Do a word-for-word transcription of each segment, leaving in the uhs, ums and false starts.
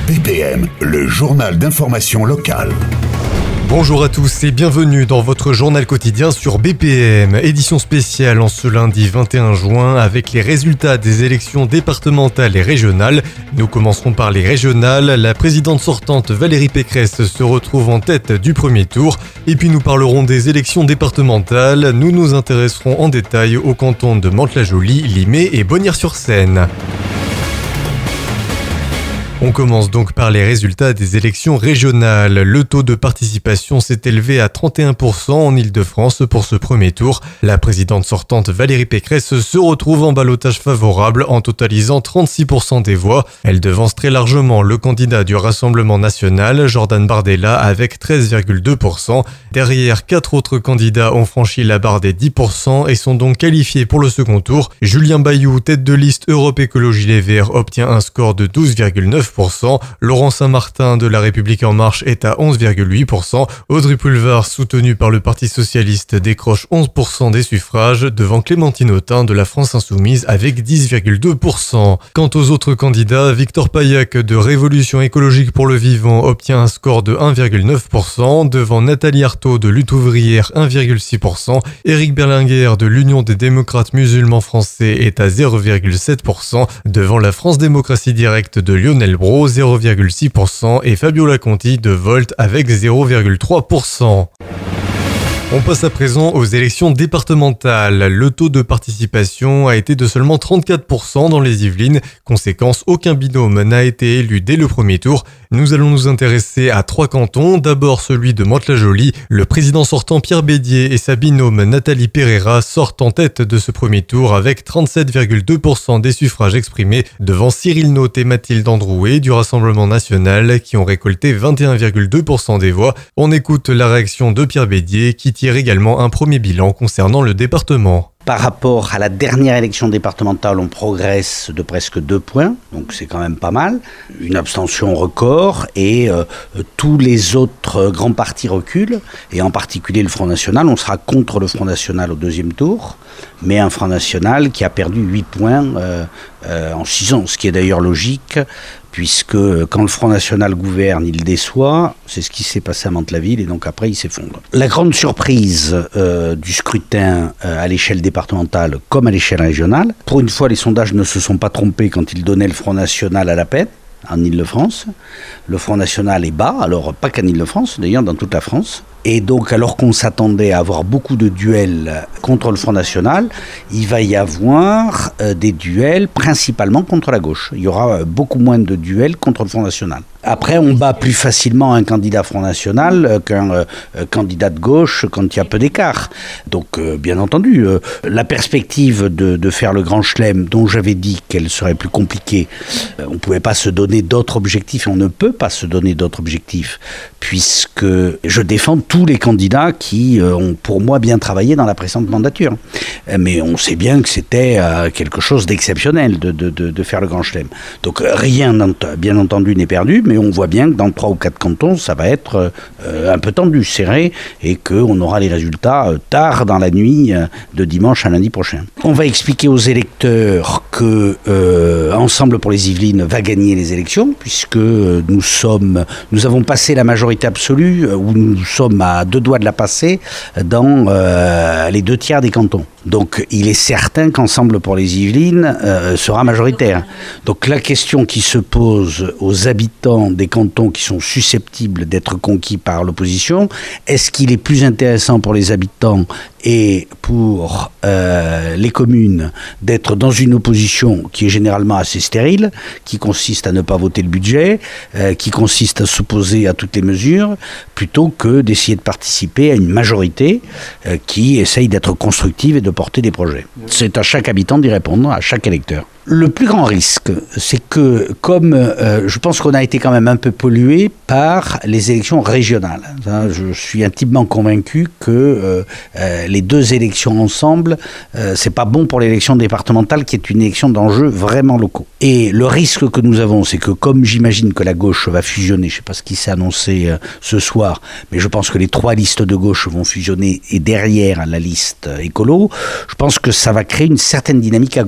B P M, le journal d'information locale. Bonjour à tous et bienvenue dans votre journal quotidien sur B P M, édition spéciale en ce lundi vingt et un juin avec les résultats des élections départementales et régionales. Nous commencerons par les régionales. La présidente sortante Valérie Pécresse se retrouve en tête du premier tour. Et puis nous parlerons des élections départementales. Nous nous intéresserons en détail aux cantons de Mantes-la-Jolie, Limay et Bonnières-sur-Seine. On commence donc par les résultats des élections régionales. Le taux de participation s'est élevé à trente et un pour cent en Île-de-France pour ce premier tour. La présidente sortante Valérie Pécresse se retrouve en ballottage favorable en totalisant trente-six pour cent des voix. Elle devance très largement le candidat du Rassemblement national, Jordan Bardella, avec treize virgule deux pour cent. Derrière, quatre autres candidats ont franchi la barre des dix pour cent et sont donc qualifiés pour le second tour. Julien Bayou, tête de liste Europe Écologie Les Verts, obtient un score de douze virgule neuf pour cent. Laurent Saint-Martin de La République En Marche est à onze virgule huit pour cent. Audrey Pulvar, soutenue par le Parti Socialiste, décroche onze pour cent des suffrages devant Clémentine Autain de la France Insoumise avec dix virgule deux pour cent. Quant aux autres candidats, Victor Paillac de Révolution Écologique pour le Vivant obtient un score de un virgule neuf pour cent devant Nathalie Arthaud de Lutte Ouvrière un virgule six pour cent. Éric Berlinguer de l'Union des démocrates musulmans français est à zéro virgule sept pour cent devant la France Démocratie Directe de Lionel Brault zéro virgule six pour cent et Fabiola Conti de Volt avec zéro virgule trois pour cent. On passe à présent aux élections départementales. Le taux de participation a été de seulement trente-quatre pour cent dans les Yvelines. Conséquence, aucun binôme n'a été élu dès le premier tour. Nous allons nous intéresser à trois cantons. D'abord celui de Mantes-la-Jolie. Le président sortant Pierre Bédier et sa binôme Nathalie Pereira sortent en tête de ce premier tour avec trente-sept virgule deux pour cent des suffrages exprimés devant Cyril Naute et Mathilde Androuet du Rassemblement national qui ont récolté vingt et un virgule deux pour cent des voix. On écoute la réaction de Pierre Bédier qui tire également un premier bilan concernant le département. Par rapport à la dernière élection départementale, on progresse de presque deux points, donc c'est quand même pas mal. Une abstention record et euh, tous les autres grands partis reculent, et en particulier le Front National. On sera contre le Front National au deuxième tour, mais un Front National qui a perdu huit points euh, euh, en six ans, ce qui est d'ailleurs logique, puisque quand le Front National gouverne, il déçoit. C'est ce qui s'est passé à Mantes-la-Ville, et donc après il s'effondre. La grande surprise euh, du scrutin euh, à l'échelle départementale comme à l'échelle régionale, pour une fois les sondages ne se sont pas trompés quand ils donnaient le Front National à la peine. En Île-de-France, le Front National est bas, alors pas qu'en Île-de-France, d'ailleurs dans toute la France. Et donc, alors qu'on s'attendait à avoir beaucoup de duels contre le Front National, il va y avoir euh, des duels principalement contre la gauche. Il y aura euh, beaucoup moins de duels contre le Front National. Après, on bat plus facilement un candidat Front National euh, qu'un euh, candidat de gauche quand il y a peu d'écart. Donc, euh, bien entendu, euh, la perspective de, de faire le grand chelem, dont j'avais dit qu'elle serait plus compliquée, euh, on ne pouvait pas se donner d'autres objectifs, et on ne peut pas se donner d'autres objectifs, puisque je défends tous les candidats qui euh, ont pour moi bien travaillé dans la précédente mandature. Euh, mais on sait bien que c'était euh, quelque chose d'exceptionnel de, de, de, de faire le grand chelem. Donc rien, bien entendu, n'est perdu, mais on voit bien que dans trois ou quatre cantons, ça va être euh, un peu tendu, serré, et qu'on aura les résultats euh, tard dans la nuit euh, de dimanche à lundi prochain. On va expliquer aux électeurs que euh, Ensemble pour les Yvelines va gagner les élections, puisque euh, nous sommes, nous avons passé la majorité absolue, euh, où nous sommes à deux doigts de la passer dans euh, les deux tiers des cantons. Donc il est certain qu'Ensemble pour les Yvelines euh, sera majoritaire. Donc la question qui se pose aux habitants des cantons qui sont susceptibles d'être conquis par l'opposition, est-ce qu'il est plus intéressant pour les habitants et pour euh, les communes d'être dans une opposition qui est généralement assez stérile, qui consiste à ne pas voter le budget, euh, qui consiste à s'opposer à toutes les mesures, plutôt que d'essayer de participer à une majorité euh, qui essaye d'être constructive et de porter des projets. C'est à chaque habitant d'y répondre, à chaque électeur. Le plus grand risque, c'est que, comme euh, je pense qu'on a été quand même un peu pollué par les élections régionales. Hein, je suis intimement convaincu que euh, euh, les deux élections ensemble, euh, c'est pas bon pour l'élection départementale, qui est une élection d'enjeux vraiment locaux. Et le risque que nous avons, c'est que comme j'imagine que la gauche va fusionner, je ne sais pas ce qui s'est annoncé euh, ce soir, mais je pense que les trois listes de gauche vont fusionner et derrière la liste écolo, je pense que ça va créer une certaine dynamique à gauche.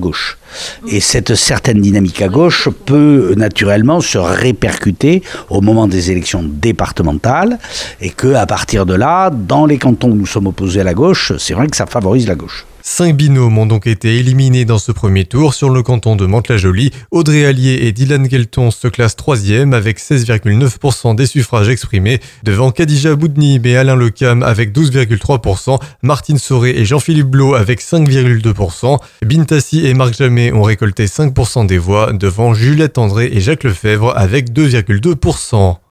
Et cette certaine dynamique à gauche peut naturellement se répercuter au moment des élections départementales et qu'à partir de là, dans les cantons où nous sommes opposés à la gauche, c'est vrai que ça favorise la gauche. Cinq binômes ont donc été éliminés dans ce premier tour. Sur le canton de Mantes-la-Jolie, Audrey Allier et Dylan Guelton se classent troisième avec seize virgule neuf pour cent des suffrages exprimés, devant Khadija Boudnib et Alain Lecam avec douze virgule trois pour cent, Martine Sauré et Jean-Philippe Blot avec cinq virgule deux pour cent, Bintassi et Marc Jamet ont récolté cinq pour cent des voix, devant Juliette André et Jacques Lefebvre avec deux virgule deux pour cent.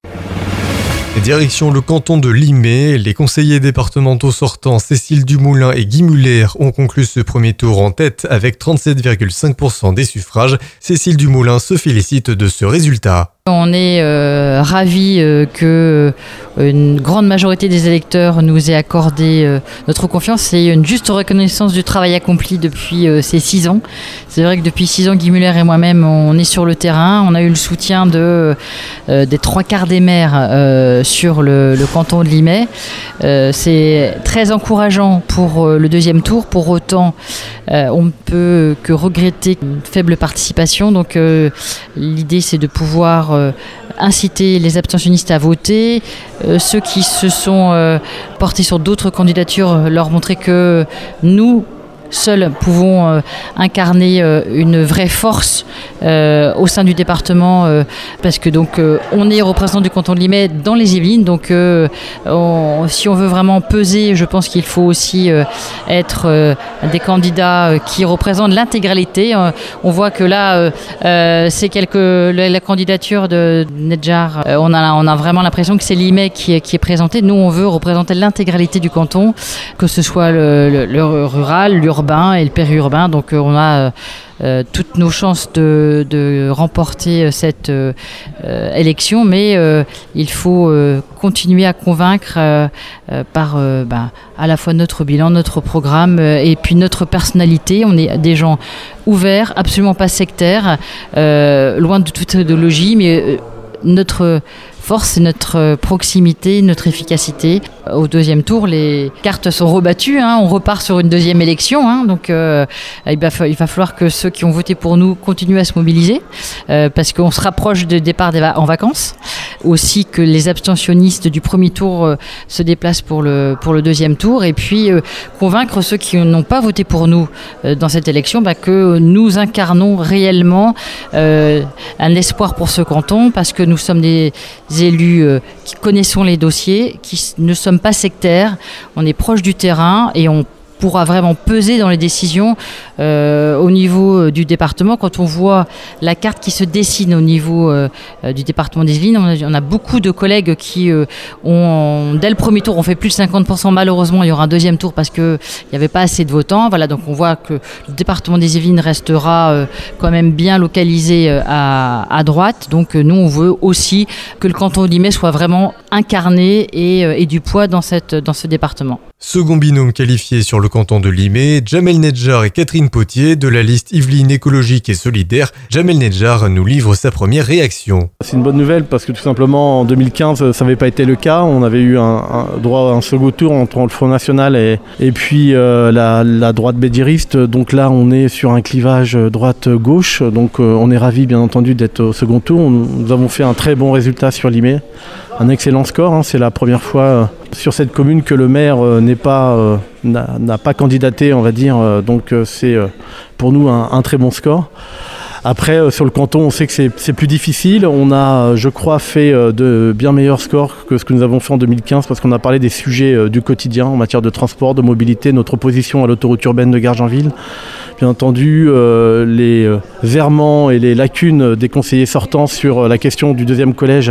Direction le canton de Limay, les conseillers départementaux sortants Cécile Dumoulin et Guy Muller ont conclu ce premier tour en tête avec trente-sept virgule cinq pour cent des suffrages. Cécile Dumoulin se félicite de ce résultat. On est euh, ravis euh, que euh, une grande majorité des électeurs nous ait accordé euh, notre confiance et une juste reconnaissance du travail accompli depuis euh, ces six ans. C'est vrai que depuis six ans, Guy Muller et moi-même, on est sur le terrain. On a eu le soutien de, euh, des trois quarts des maires euh, sur le, le canton de Limay. Euh, c'est très encourageant pour euh, le deuxième tour. Pour autant, euh, on ne peut que regretter une faible participation. Donc euh, l'idée, c'est de pouvoir euh, inciter les abstentionnistes à voter, euh, ceux qui se sont euh, portés sur d'autres candidatures, leur montrer que nous, seuls pouvons euh, incarner euh, une vraie force euh, au sein du département euh, parce que donc euh, on est représentant du canton de Limay dans les Yvelines, donc euh, on, si on veut vraiment peser, je pense qu'il faut aussi euh, être euh, des candidats euh, qui représentent l'intégralité. Euh, on voit que là euh, c'est quelque la, la candidature de Nedjar, euh, on a on a vraiment l'impression que c'est Limay qui, qui est présenté. Nous on veut représenter l'intégralité du canton, que ce soit le, le, le rural, l'urbain urbain et le périurbain, donc euh, on a euh, toutes nos chances de, de remporter cette euh, élection, mais euh, il faut euh, continuer à convaincre euh, euh, par euh, bah, à la fois notre bilan, notre programme euh, et puis notre personnalité. On est des gens ouverts, absolument pas sectaires, euh, loin de toute idéologie, mais euh, notre force, c'est notre proximité, notre efficacité. Au deuxième tour, les cartes sont rebattues, hein, on repart sur une deuxième élection, hein, donc euh, il, va, il va falloir que ceux qui ont voté pour nous continuent à se mobiliser, euh, parce qu'on se rapproche du départ des va- en vacances. Aussi que les abstentionnistes du premier tour euh, se déplacent pour le, pour le deuxième tour, et puis euh, convaincre ceux qui n'ont pas voté pour nous euh, dans cette élection, bah, que nous incarnons réellement euh, un espoir pour ce canton, parce que nous sommes des élus euh, qui connaissons les dossiers, qui ne sommes pas sectaires, on est proche du terrain et on pourra vraiment peser dans les décisions euh, au niveau du département. Quand on voit la carte qui se dessine au niveau euh, du département des Yvelines, on a, on a beaucoup de collègues qui euh, ont, dès le premier tour, ont fait plus de cinquante pour cent. Malheureusement, il y aura un deuxième tour parce qu'il n'y avait pas assez de votants. Voilà, donc on voit que le département des Yvelines restera euh, quand même bien localisé euh, à, à droite. Donc euh, nous, on veut aussi que le canton de Limay soit vraiment incarné et, euh, et du poids dans, cette, dans ce département. Second binôme qualifié sur le canton de Limay, Jamel Nedjar et Catherine Potier de la liste Yvelines écologique et solidaire. Jamel Nedjar nous livre sa première réaction. C'est une bonne nouvelle parce que tout simplement en deux mille quinze ça n'avait pas été le cas. On avait eu un, un droit à un second tour entre le Front National et, et puis euh, la, la droite bédiriste. Donc là on est sur un clivage droite-gauche. Donc euh, on est ravis bien entendu d'être au second tour. On, nous avons fait un très bon résultat sur Limay. Un excellent score, hein. C'est la première fois euh, sur cette commune que le maire euh, n'est pas, euh, n'a, n'a pas candidaté, on va dire. Euh, donc euh, c'est euh, pour nous un, un très bon score. Après, euh, sur le canton, on sait que c'est, c'est plus difficile. On a, je crois, fait euh, de bien meilleurs scores que ce que nous avons fait en deux mille quinze parce qu'on a parlé des sujets euh, du quotidien en matière de transport, de mobilité, notre opposition à l'autoroute urbaine de Gargenville. Bien entendu, euh, les euh, errements et les lacunes des conseillers sortants sur euh, la question du deuxième collège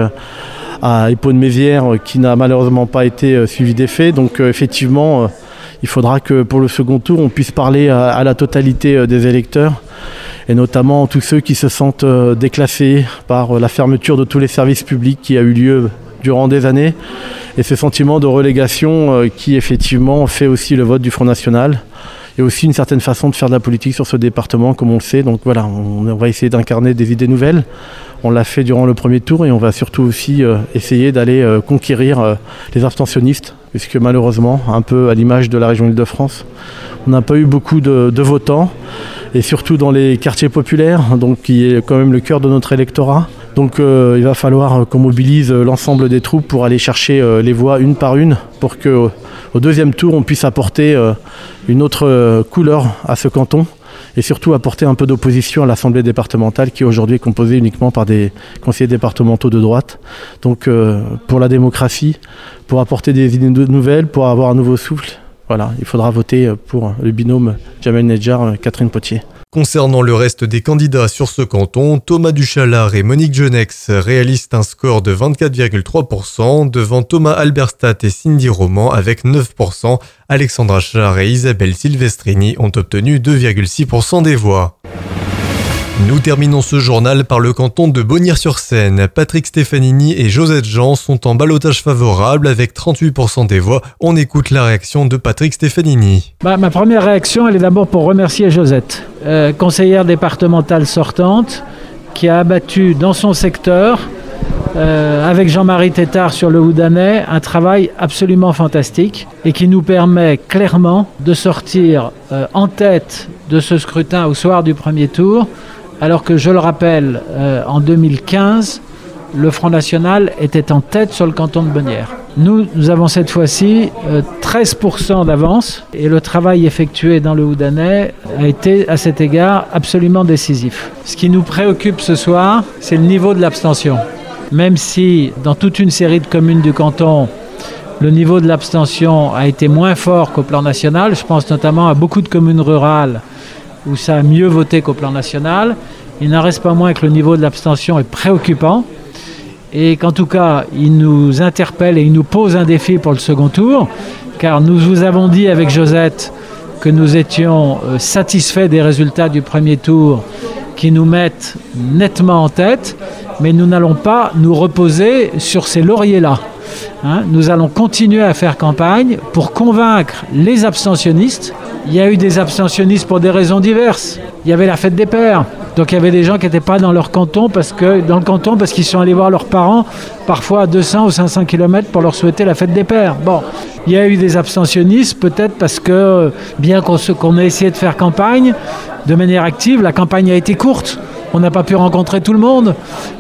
à Épône-Mézières qui n'a malheureusement pas été euh, suivi d'effet. Donc euh, effectivement, euh, il faudra que pour le second tour, on puisse parler à, à la totalité euh, des électeurs et notamment tous ceux qui se sentent euh, déclassés par euh, la fermeture de tous les services publics qui a eu lieu durant des années et ce sentiment de relégation euh, qui effectivement fait aussi le vote du Front National. Et aussi une certaine façon de faire de la politique sur ce département, comme on le sait. Donc voilà, on, on va essayer d'incarner des idées nouvelles. On l'a fait durant le premier tour et on va surtout aussi euh, essayer d'aller euh, conquérir euh, les abstentionnistes, puisque malheureusement, un peu à l'image de la région Île-de-France, on n'a pas eu beaucoup de, de votants. et surtout dans les quartiers populaires, donc qui est quand même le cœur de notre électorat. Donc euh, il va falloir qu'on mobilise l'ensemble des troupes pour aller chercher euh, les voix une par une pour qu'au au deuxième tour on puisse apporter euh, une autre euh, couleur à ce canton et surtout apporter un peu d'opposition à l'Assemblée départementale qui aujourd'hui est composée uniquement par des conseillers départementaux de droite. Donc euh, pour la démocratie, pour apporter des idées nouvelles, pour avoir un nouveau souffle, voilà, il faudra voter pour le binôme Jamel Nedjar-Catherine Potier. Concernant le reste des candidats sur ce canton, Thomas Duchalard et Monique Genex réalisent un score de vingt-quatre virgule trois pour cent devant Thomas Alberstadt et Cindy Roman avec neuf pour cent. Alexandra Char et Isabelle Silvestrini ont obtenu deux virgule six pour cent des voix. Nous terminons ce journal par le canton de Bonnières-sur-Seine. Patrick Stefanini et Josette Jean sont en ballottage favorable avec trente-huit pour cent des voix. On écoute la réaction de Patrick Stefanini. Bah, ma première réaction, elle est d'abord pour remercier Josette, euh, conseillère départementale sortante, qui a abattu dans son secteur, euh, avec Jean-Marie Tétard sur le Houdanais, un travail absolument fantastique et qui nous permet clairement de sortir euh, en tête de ce scrutin au soir du premier tour. Alors que, je le rappelle, euh, en deux mille quinze, le Front National était en tête sur le canton de Bonnières. Nous, nous avons cette fois-ci euh, treize pour cent d'avance et le travail effectué dans le Houdanais a été, à cet égard, absolument décisif. Ce qui nous préoccupe ce soir, c'est le niveau de l'abstention. Même si, dans toute une série de communes du canton, le niveau de l'abstention a été moins fort qu'au plan national, je pense notamment à beaucoup de communes rurales où ça a mieux voté qu'au plan national, il n'en reste pas moins que le niveau de l'abstention est préoccupant et qu'en tout cas, il nous interpelle et il nous pose un défi pour le second tour, car nous vous avons dit avec Josette que nous étions satisfaits des résultats du premier tour qui nous mettent nettement en tête, mais nous n'allons pas nous reposer sur ces lauriers-là. Hein, nous allons continuer à faire campagne pour convaincre les abstentionnistes. Il y a eu des abstentionnistes pour des raisons diverses. Il y avait la fête des pères. Donc il y avait des gens qui n'étaient pas dans leur canton parce que dans le canton parce qu'ils sont allés voir leurs parents parfois à deux cents ou cinq cents kilomètres pour leur souhaiter la fête des pères. Bon, il y a eu des abstentionnistes peut-être parce que bien qu'on, qu'on ait essayé de faire campagne de manière active, la campagne a été courte. On n'a pas pu rencontrer tout le monde.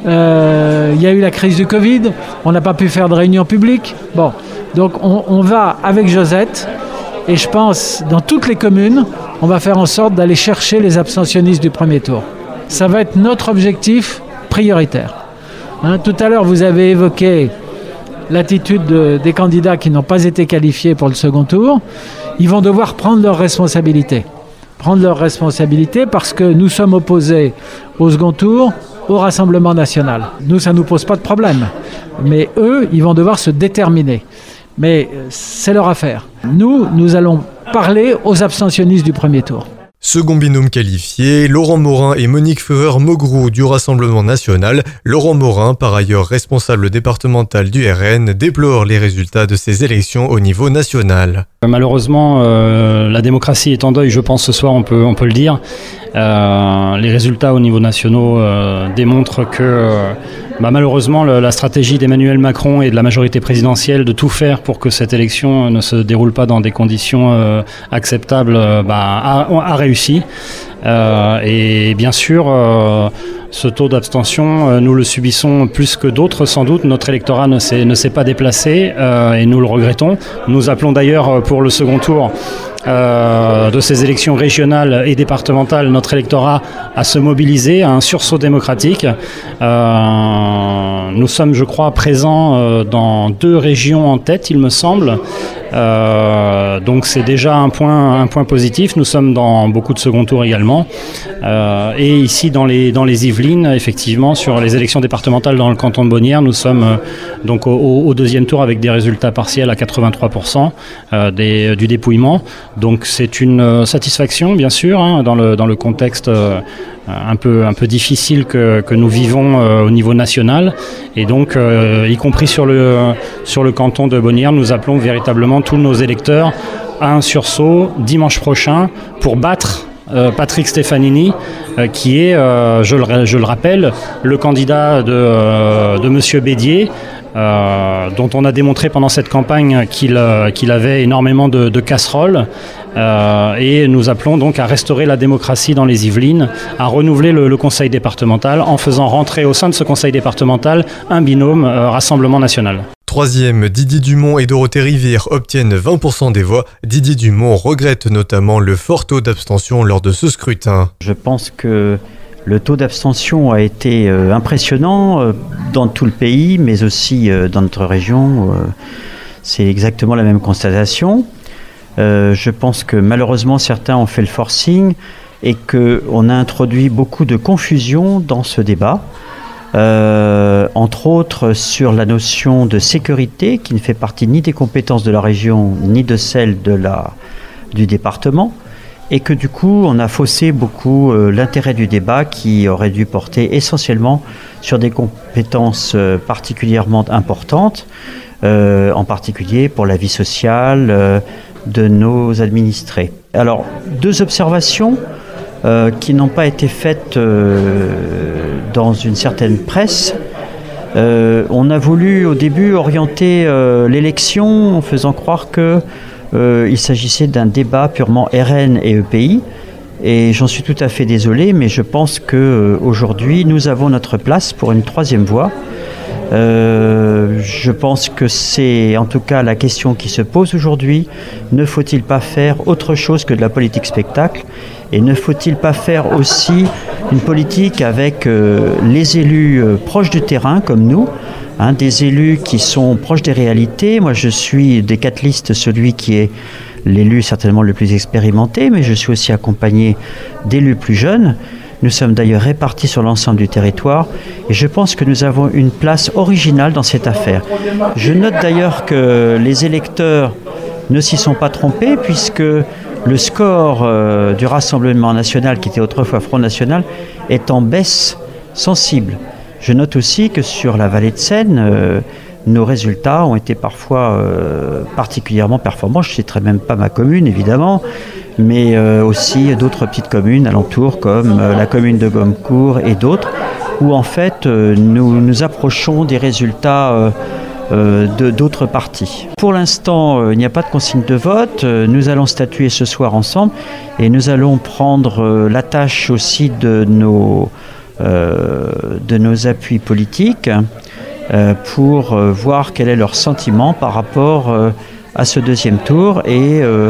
Euh, il y a eu la crise du Covid. On n'a pas pu faire de réunions publiques. Bon, donc on, on va avec Josette. Et je pense, dans toutes les communes, on va faire en sorte d'aller chercher les abstentionnistes du premier tour. Ça va être notre objectif prioritaire. Hein, tout à l'heure, vous avez évoqué l'attitude de, des candidats qui n'ont pas été qualifiés pour le second tour. Ils vont devoir prendre leurs responsabilités. Prendre leurs responsabilités parce que nous sommes opposés au second tour au Rassemblement national. Nous, ça ne nous pose pas de problème. Mais eux, ils vont devoir se déterminer. Mais c'est leur affaire. Nous, nous allons parler aux abstentionnistes du premier tour. Second binôme qualifié, Laurent Morin et Monique Ferrer-Mogrou du Rassemblement national. Laurent Morin, par ailleurs responsable départemental du R N, déplore les résultats de ces élections au niveau national. Malheureusement, euh, la démocratie est en deuil, je pense, ce soir, on peut, on peut le dire. Euh, les résultats au niveau national euh, démontrent que euh, bah, malheureusement le, la stratégie d'Emmanuel Macron et de la majorité présidentielle de tout faire pour que cette élection ne se déroule pas dans des conditions euh, acceptables euh, bah, a, a réussi. Euh, et bien sûr, euh, ce taux d'abstention, euh, nous le subissons plus que d'autres sans doute. Notre électorat ne s'est, ne s'est pas déplacé euh, et nous le regrettons. Nous appelons d'ailleurs pour le second tour Euh, de ces élections régionales et départementales, notre électorat à se mobiliser, à un sursaut démocratique. Euh, nous sommes, je crois, présents euh, dans deux régions en tête, il me semble. Euh, donc c'est déjà un point, un point positif. Nous sommes dans beaucoup de second tours également. Euh, et ici, dans les, dans les Yvelines, effectivement, sur les élections départementales dans le canton de Bonnières, nous sommes euh, donc au, au deuxième tour avec des résultats partiels à quatre-vingt-trois pour cent euh, des, du dépouillement. Donc c'est une euh, satisfaction, bien sûr, hein, dans le, dans le contexte euh, un peu, un peu difficile que, que nous vivons euh, au niveau national. Et donc, euh, y compris sur le, sur le canton de Bonnières, nous appelons véritablement tous nos électeurs à un sursaut dimanche prochain pour battre euh, Patrick Stefanini, euh, qui est, euh, je, le, je le rappelle, le candidat de, euh, de Monsieur Bédier, Euh, dont on a démontré pendant cette campagne qu'il, euh, qu'il avait énormément de, de casseroles Euh, et nous appelons donc à restaurer la démocratie dans les Yvelines, à renouveler le, le conseil départemental en faisant rentrer au sein de ce conseil départemental un binôme euh, Rassemblement national. Troisième, Didier Dumont et Dorothée Rivière obtiennent vingt pour cent des voix. Didier Dumont regrette notamment le fort taux d'abstention lors de ce scrutin. Je pense que le taux d'abstention a été euh, impressionnant euh, dans tout le pays, mais aussi euh, dans notre région. Euh, c'est exactement la même constatation. Euh, je pense que malheureusement certains ont fait le forcing et qu'on a introduit beaucoup de confusion dans ce débat. Euh, entre autres sur la notion de sécurité qui ne fait partie ni des compétences de la région ni de celles de la, du département, et que du coup on a faussé beaucoup euh, l'intérêt du débat qui aurait dû porter essentiellement sur des compétences euh, particulièrement importantes, euh, en particulier pour la vie sociale euh, de nos administrés. Alors, deux observations Euh, qui n'ont pas été faites euh, dans une certaine presse. Euh, on a voulu au début orienter euh, l'élection en faisant croire qu'il euh, s'agissait d'un débat purement R N et E P I. Et j'en suis tout à fait désolé, mais je pense qu'aujourd'hui, euh, nous avons notre place pour une troisième voie. Euh, je pense que c'est en tout cas la question qui se pose aujourd'hui. Ne faut-il pas faire autre chose que de la politique spectacle ? Et ne faut-il pas faire aussi une politique avec euh, les élus euh, proches du terrain comme nous, hein, des élus qui sont proches des réalités. Moi je suis des quatre listes celui qui est l'élu certainement le plus expérimenté, mais je suis aussi accompagné d'élus plus jeunes. Nous sommes d'ailleurs répartis sur l'ensemble du territoire et je pense que nous avons une place originale dans cette affaire. Je note d'ailleurs que les électeurs ne s'y sont pas trompés puisque le score euh, du Rassemblement national, qui était autrefois Front National, est en baisse sensible. Je note aussi que sur la vallée de Seine, euh, nos résultats ont été parfois euh, particulièrement performants. Je ne citerai même pas ma commune, évidemment, mais euh, aussi d'autres petites communes alentours, comme euh, la commune de Gommecourt et d'autres, où en fait euh, nous nous approchons des résultats euh, euh, de, d'autres partis. Pour l'instant, euh, il n'y a pas de consigne de vote. Euh, nous allons statuer ce soir ensemble et nous allons prendre euh, la tâche aussi de nos, euh, de nos appuis politiques euh, pour euh, voir quel est leur sentiment par rapport euh, à ce deuxième tour et euh,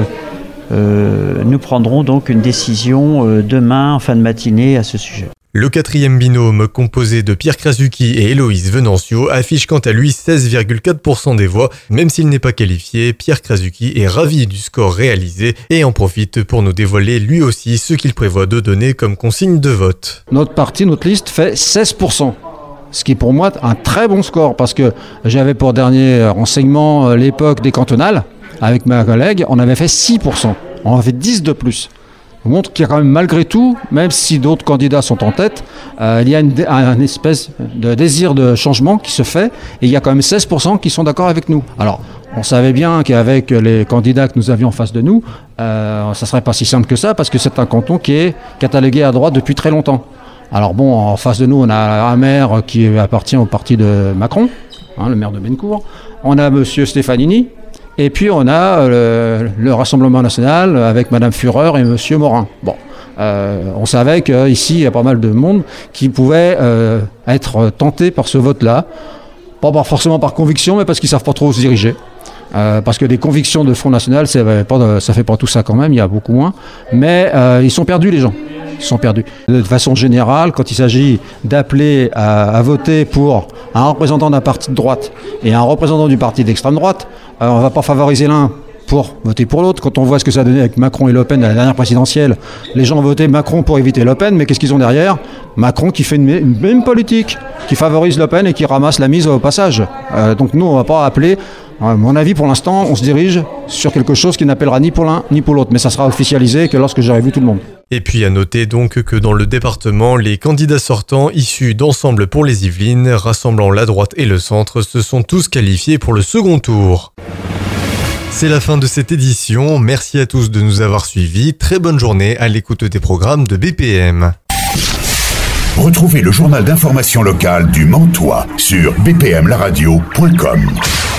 euh, nous prendrons donc une décision euh, demain en fin de matinée à ce sujet. Le quatrième binôme, composé de Pierre Krasuki et Héloïse Venancio, affiche quant à lui seize virgule quatre pour cent des voix. Même s'il n'est pas qualifié, Pierre Krasuki est ravi du score réalisé et en profite pour nous dévoiler lui aussi ce qu'il prévoit de donner comme consigne de vote. Notre parti, notre liste fait seize pour cent. Ce qui est pour moi un très bon score parce que j'avais pour dernier renseignement l'époque des cantonales. Avec ma collègue, on avait fait six pour cent. On en a fait dix de plus. Ça montre qu'il y a quand même malgré tout, même si d'autres candidats sont en tête, euh, il y a une, un espèce de désir de changement qui se fait et il y a quand même seize pour cent qui sont d'accord avec nous. Alors, on savait bien qu'avec les candidats que nous avions en face de nous, euh, ça ne serait pas si simple que ça parce que c'est un canton qui est catalogué à droite depuis très longtemps. Alors bon, en face de nous, on a un maire qui appartient au parti de Macron, hein, le maire de Bennecourt. On a monsieur Stefanini. Et puis on a le, le Rassemblement national avec Madame Führer et Monsieur Morin. Bon, euh, on savait qu'ici il y a pas mal de monde qui pouvait euh, être tenté par ce vote-là, pas forcément par conviction, mais parce qu'ils savent pas trop où se diriger. Euh, parce que des convictions de Front National, ça fait pas, ça fait pas tout ça quand même, il y a beaucoup moins. Mais euh, ils sont perdus les gens. Ils sont perdus. De façon générale, quand il s'agit d'appeler à, à voter pour un représentant d'un parti de droite et un représentant du parti d'extrême droite, euh, on ne va pas favoriser l'un pour voter pour l'autre. Quand on voit ce que ça a donné avec Macron et Le Pen à la dernière présidentielle, les gens ont voté Macron pour éviter Le Pen, mais qu'est-ce qu'ils ont derrière ? Macron qui fait une, une même politique, qui favorise Le Pen et qui ramasse la mise au passage. Euh, donc nous, on ne va pas appeler... À mon avis, pour l'instant, on se dirige sur quelque chose qui n'appellera ni pour l'un ni pour l'autre, mais ça sera officialisé que lorsque j'aurai vu tout le monde. Et puis à noter donc que dans le département, les candidats sortants issus d'Ensemble pour les Yvelines, rassemblant la droite et le centre, se sont tous qualifiés pour le second tour. C'est la fin de cette édition, merci à tous de nous avoir suivis, très bonne journée à l'écoute des programmes de B P M. Retrouvez le journal d'information locale du Mantois sur b p m la radio point com.